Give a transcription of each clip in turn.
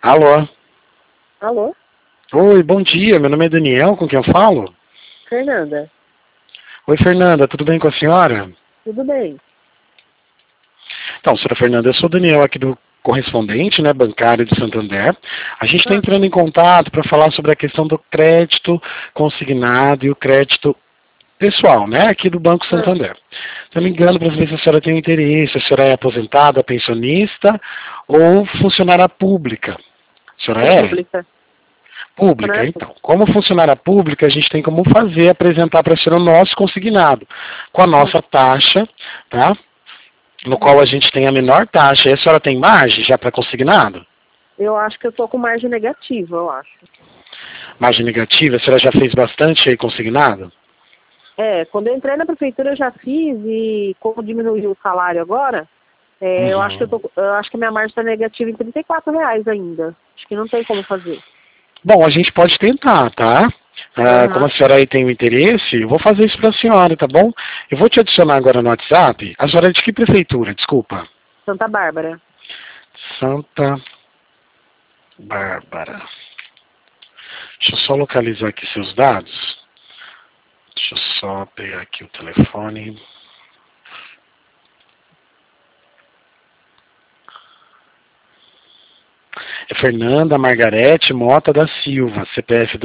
Alô? Alô? Oi, bom dia. Meu nome é Daniel, com quem eu falo? Fernanda. Oi, Fernanda, tudo bem com a senhora? Tudo bem? Então, senhora Fernanda, eu sou o Daniel aqui do correspondente, né, bancário de Santander. A gente está Ah, entrando em contato para falar sobre a questão do crédito consignado e o crédito pessoal, né, aqui do Banco ah, Santander. Estou ligando para saber se a senhora tem interesse, se a senhora é aposentada, pensionista ou funcionária pública. A senhora é? pública. Pública, Funcionária então. Como funcionária pública, a gente tem como fazer, apresentar para a senhora o nosso consignado, com a pública. nossa taxa, tá? No qual a gente tem a menor taxa. E a senhora tem margem já para consignado? Eu acho que eu tô com margem negativa, eu acho. Margem negativa? A senhora já fez bastante aí consignado? É, quando eu entrei na prefeitura eu já fiz e como diminuiu o salário agora, eu acho que Uhum. eu acho que minha margem está negativa em R$ 34 ainda. Acho que não tem como fazer. Bom, a gente pode tentar, tá? Como a Aham. senhora aí tem o interesse, eu vou fazer isso para a senhora, tá bom? Eu vou te adicionar agora no WhatsApp. A senhora é de que prefeitura? Desculpa. Santa Bárbara. Santa Bárbara. Deixa eu só localizar aqui seus dados. Deixa eu só pegar aqui o telefone. É Fernanda Margarete Mota da Silva, CPF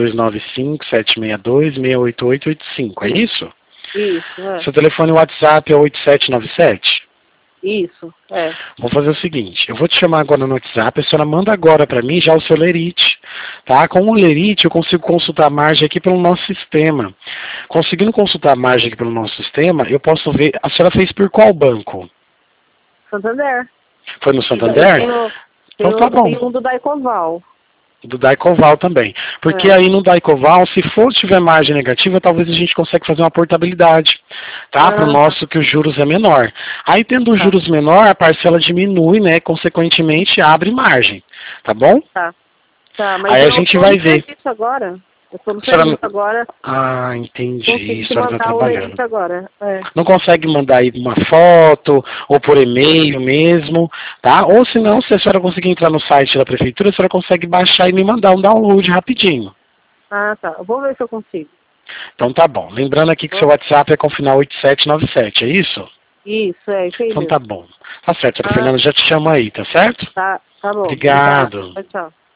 295-762-68885, é isso? Isso, é. Seu telefone WhatsApp é 8797? Isso, é. Vou fazer o seguinte, eu vou te chamar agora no WhatsApp, a senhora manda agora para mim já o seu lerite, tá? Com o lerite eu consigo consultar a margem aqui pelo nosso sistema. Conseguindo consultar a margem aqui pelo nosso sistema, eu posso ver, a senhora fez por qual banco? Santander. Foi no Eu Santander? Então tá bom. tenho um do Daicoval. Do Daicoval também. Porque É. aí no Daicoval, se for tiver margem negativa, talvez a gente consiga fazer uma portabilidade, tá? Para o Ah, tá. nosso que os juros é menor. Aí tendo os Tá. juros menor, a parcela diminui, né? Consequentemente, abre margem, tá bom? Tá. Tá, mas Aí a eu gente tô vai no ver. serviço agora. Eu tô no A senhora... serviço agora. Ah, entendi. Consigo A te senhora está mandar o trabalhando. lerite agora. É. Não consegue mandar aí uma foto ou por e-mail mesmo, tá? Ou se não, se a senhora conseguir entrar no site da prefeitura, a senhora consegue baixar e me mandar um download rapidinho. Ah, tá. Eu vou ver se eu consigo. Então tá bom. Lembrando aqui que seu WhatsApp é com final 8797, é isso? Isso, é isso aí Então tá mesmo. bom. Tá certo, a Ah, Fernanda já te chama aí, tá certo? tá bom. Obrigada. Obrigado. Tchau, tchau.